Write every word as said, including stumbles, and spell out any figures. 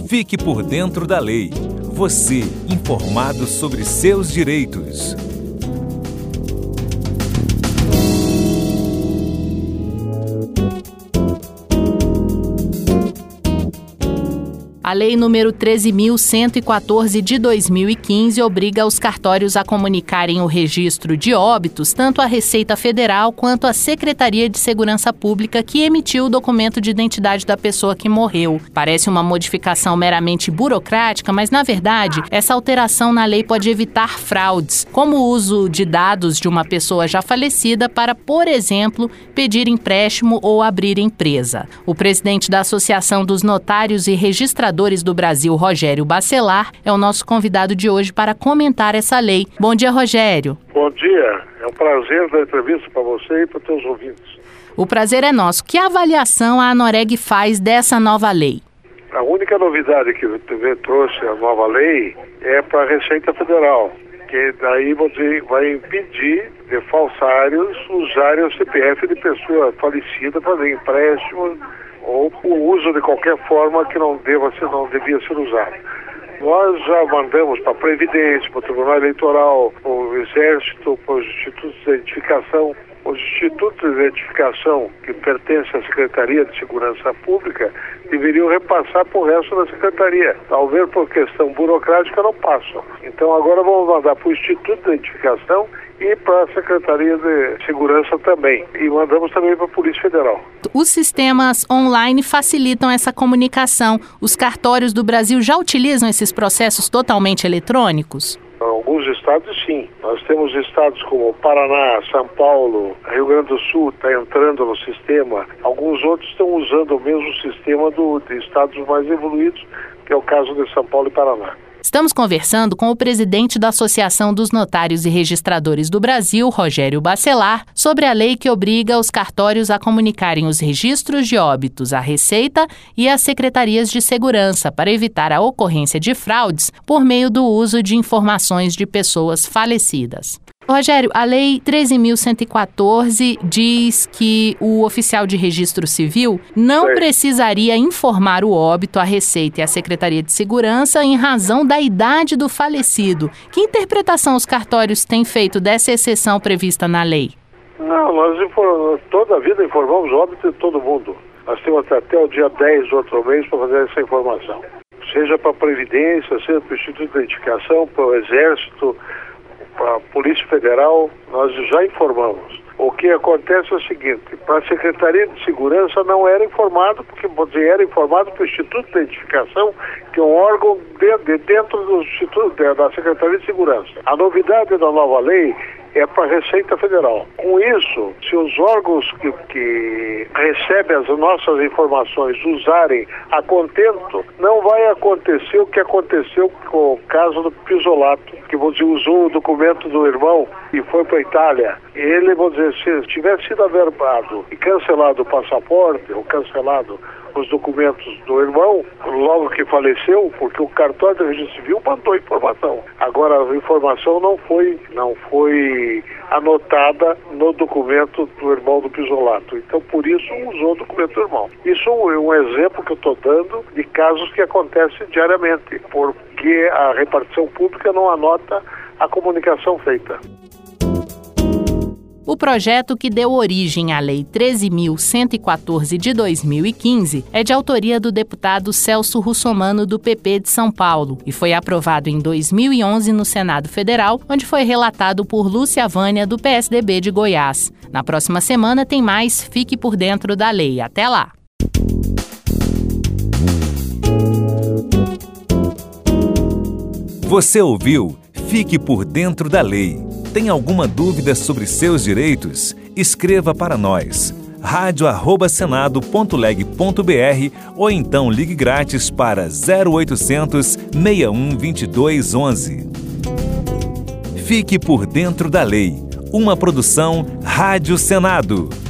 Fique por dentro da lei. Você, informado sobre seus direitos. A Lei número treze mil cento e quatorze de dois mil e quinze obriga os cartórios a comunicarem o registro de óbitos tanto à Receita Federal quanto à Secretaria de Segurança Pública que emitiu o documento de identidade da pessoa que morreu. Parece uma modificação meramente burocrática, mas, na verdade, essa alteração na lei pode evitar fraudes, como o uso de dados de uma pessoa já falecida para, por exemplo, pedir empréstimo ou abrir empresa. O presidente da Associação dos Notários e Registradores do Brasil, Rogério Bacelar, é o nosso convidado de hoje para comentar essa lei. Bom dia, Rogério. Bom dia. É um prazer dar entrevista para você e para os teus ouvintes. O prazer é nosso. Que avaliação a Anoreg faz dessa nova lei? A única novidade que o T V trouxe a nova lei é para a Receita Federal, que daí você vai impedir de falsários usarem o C P F de pessoa falecida para fazer empréstimo ou o uso de qualquer forma que não deva ser, não devia ser usado. Nós já mandamos para a Previdência, para o Tribunal Eleitoral, para o Exército, para os institutos de identificação. Os institutos de identificação que pertencem à Secretaria de Segurança Pública deveriam repassar para o resto da Secretaria. Talvez por questão burocrática não passam. Então agora vamos mandar para o Instituto de Identificação e para a Secretaria de Segurança também. E mandamos também para a Polícia Federal. Os sistemas online facilitam essa comunicação. Os cartórios do Brasil já utilizam esses processos totalmente eletrônicos? Alguns estados, sim. Nós temos estados como Paraná, São Paulo, Rio Grande do Sul está entrando no sistema. Alguns outros estão usando o mesmo sistema do, de estados mais evoluídos, que é o caso de São Paulo e Paraná. Estamos conversando com o presidente da Associação dos Notários e Registradores do Brasil, Rogério Bacelar, sobre a lei que obriga os cartórios a comunicarem os registros de óbitos à Receita e às secretarias de segurança para evitar a ocorrência de fraudes por meio do uso de informações de pessoas falecidas. Rogério, a Lei treze mil cento e quatorze diz que o oficial de registro civil não Sim. precisaria informar o óbito à Receita e à Secretaria de Segurança em razão da idade do falecido. Que interpretação os cartórios têm feito dessa exceção prevista na lei? Não, nós informamos, toda a vida informamos o óbito de todo mundo. Nós temos até o dia dez do outro mês para fazer essa informação. Seja para a Previdência, seja para o Instituto de Identificação, para o Exército, para a Polícia Federal, nós já informamos. O que acontece é o seguinte, para a Secretaria de Segurança não era informado, porque dizer, era informado para o Instituto de Identificação, que é um órgão de, de dentro do Instituto de, da Secretaria de Segurança. A novidade da nova lei é para a Receita Federal. Com isso, se os órgãos que, que recebem as nossas informações usarem a contento, não vai acontecer o que aconteceu com o caso do Pisolato, que você usou o documento do irmão e foi para a Itália. Ele, vou dizer, se tivesse sido averbado e cancelado o passaporte, ou cancelado os documentos do irmão, logo que faleceu, porque o cartório de registro civil mandou informação. Agora a informação não foi, não foi anotada no documento do irmão do Pisolato. Então, por isso, usou o documento do irmão. Isso é um exemplo que eu estou dando de casos que acontecem diariamente, porque a repartição pública não anota a comunicação feita. O projeto que deu origem à Lei treze mil cento e quatorze de dois mil e quinze é de autoria do deputado Celso Russomano, do P P de São Paulo, e foi aprovado em dois mil e onze no Senado Federal, onde foi relatado por Lúcia Vânia, do P S D B de Goiás. Na próxima semana tem mais Fique por Dentro da Lei. Até lá! Você ouviu Fique por Dentro da Lei. Tem alguma dúvida sobre seus direitos? Escreva para nós, rádio arroba senado ponto leg ponto br ou então ligue grátis para zero oitocentos, seis um, vinte e dois, onze. Fique por Dentro da Lei, uma produção Rádio Senado.